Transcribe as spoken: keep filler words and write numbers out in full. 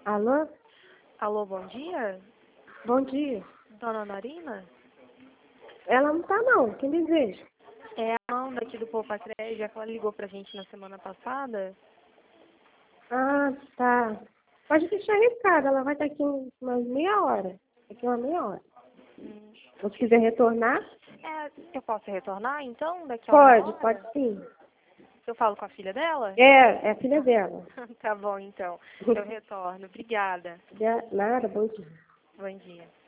Alô? Alô, bom dia? Bom dia. Dona Norina? Ela não tá não, quem deseja? É a Amanda aqui do Poupa Crédito, que ela ligou pra gente na semana passada. Ah, tá. Pode deixar recado, ela vai estar aqui umas meia hora. Daqui uma meia hora. Hum. Se quiser retornar? É, eu posso retornar então, daqui a uma Pode, hora? pode sim. Eu falo com a filha dela? É, é a filha dela. Tá bom, então. Eu retorno. Obrigada. De nada, bom dia. Bom dia.